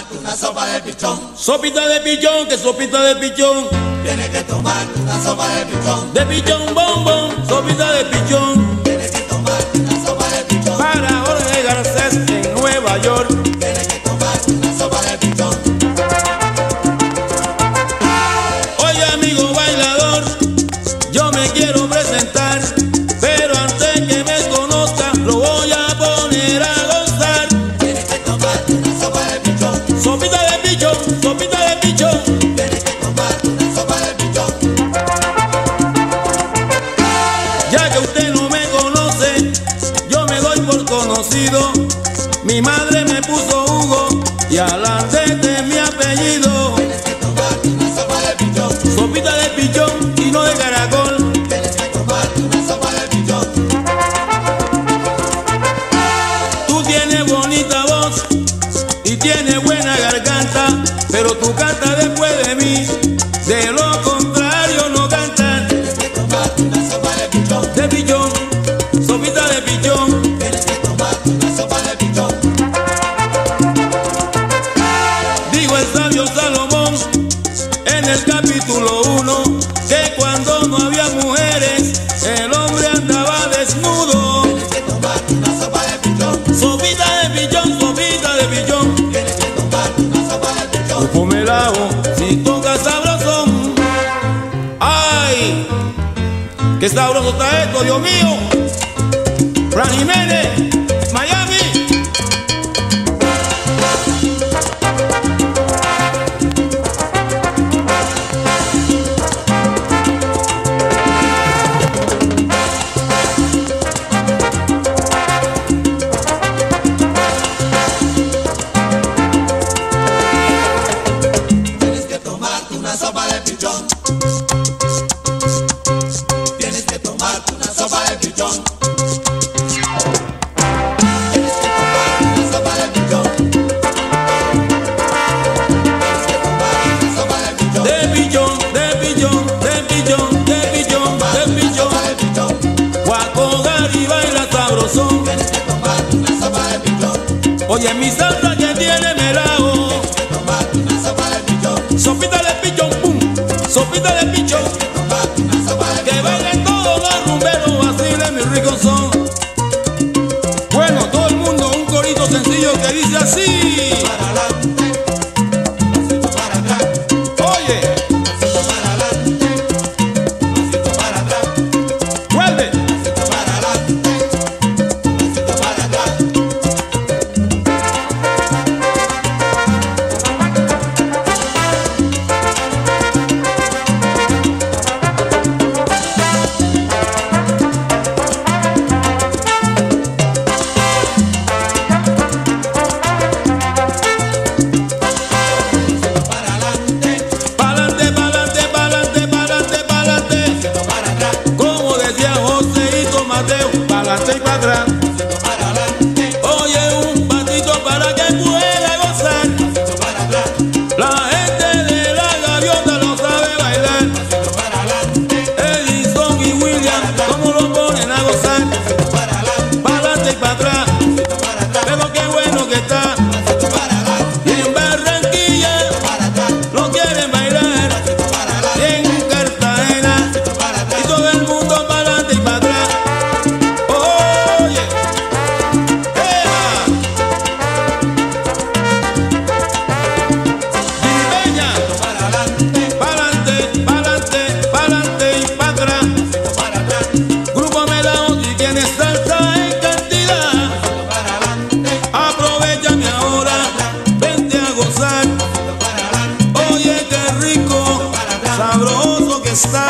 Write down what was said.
tomarte una sopa de pichón. Sopita de pichón, que sopita de pichón. Tienes que tomarte una sopa de pichón. De pichón, bombón, sopita de pichón. Tienes que tomarte una sopa de pichón. Para Jorge Garcés en Nueva York. Tienes que tomarte una sopa de pichón. Oye, amigo bailador, yo me quiero presentar, pero antes que me conozca lo voy a poner a gozar. Tienes que tomarte una sopa de pichón. Sopita de pichón, sopita de pichón. Tienes que tomarte una sopa de pichón. Ya que usted no me conoce, yo me doy por conocido. Mi madre me puso Hugo y adelante de mi apellido. Tienes que tomarte una sopa de pichón. Sopita de pichón y no de caracol. Tienes que tomarte una sopa de pichón. Tú tienes bonita voz y tienes buena garganta, pero tú cantas después de mí, de lo contrario no cantas. Tienes que tomarte una sopa de pichón. De pichón, sopita de pichón. Tienes que tomarte una sopa de pichón. Dijo el sabio Salomón en el capítulo 1 que cuando no había mujeres el hombre andaba desnudo. Tienes que tomarte una sopa de pichón. Sopita de pichón, sopita de pichón. Tienes que tomarte una sopa de pichón. Grupo Melao, si toca sabrosón. ¡Ay! ¡Qué sabroso está esto, Dios mío! Fran Jiménez, Miami. Tienes que tomarte una sopa de pichón. Tienes que tomarte una sopa de pichón. Tienes que tomarte una sopa de pichón. Tienes que tomarte una sopa de pichón. De pichón, de pichón, de pichón, de pichón, de pichón. Sopa de pichón. Guaco Gary baila sabrosón. Tienes que tomarte una sopa de pichón. Oye, mi salsa que tiene melao. Tienes que tomarte una sopa de pichón. Sopita de pichón, pum. Sopita de pichón. Tienes que tomarte una sopa de Que pichón. bailen todos los rumberos, vacilen mi rico son. Bueno, todo el mundo, un corito sencillo que dice así. Para adelante, pasito para atrás. Oye, Pasito para adelante, pasito para atrás. vuelve. Pasito para adelante, pasito para atrás. Pasito para adelante, Pa'lante, pa'lante, pa'lante, pa'lante, pa'lante. pasito para atrás. Como decía Joséito Mateo, pa'lante y para atrás. Pasito para adelante, Oye, un patito para que pueda gozar. pasito para atrás. La gente de la gaviota lo sabe bailar. Pasito para adelante, Edison y William, como lo ponen a gozar. pasito para adelante, Pa'lante y para atrás. pasito para atrás. Pero qué bueno que está. Pasito para adelante, Y en Barranquilla para atrás. lo quieren bailar. Pasito para Y adelante, en Cartagena. pasito para Y atrás. todo el mundo para adelante y para atrás. Oye, ¡eva! Jimmy Peña, Para adelante, pa'lante, pa'lante, pa'lante y para atrás. pasito para atrás. Grupo Melao, si tienes salsa en cantidad, Para adelante, aprovechame ahora, vente a gozar. para adelante. Oye, qué rico, sabroso que está.